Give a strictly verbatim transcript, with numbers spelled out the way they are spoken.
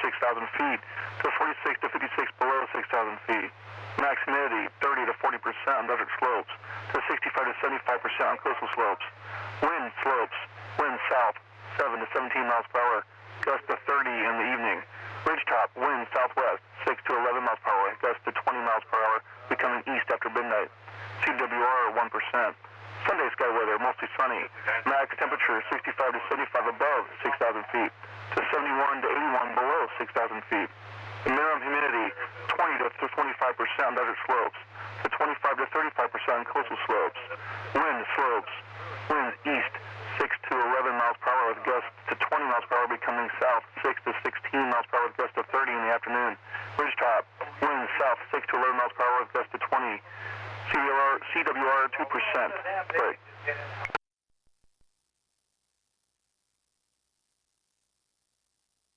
six thousand feet to forty-six to fifty-six below six thousand feet. Max humidity thirty to forty percent on desert slopes to sixty-five to seventy-five percent on coastal slopes. Wind slopes, wind south seven to seventeen miles per hour, gust to thirty in the evening. Ridgetop, wind southwest six to eleven miles per hour, gust to twenty miles per hour, becoming east after midnight. C W R one percent. Sunday sky weather, mostly sunny. Max temperature sixty-five to seventy-five above six thousand feet to seventy-one to eighty-one below six thousand feet. The minimum humidity twenty to twenty-five percent on desert slopes to twenty-five to thirty-five percent on coastal slopes. Wind slopes, winds east six to eleven miles per hour with gusts to twenty miles per hour, becoming south six to sixteen miles per hour with gusts to thirty in the afternoon. Ridgetop, winds south six to eleven miles per hour with gusts to twenty. C W R, C W R two percent. Right.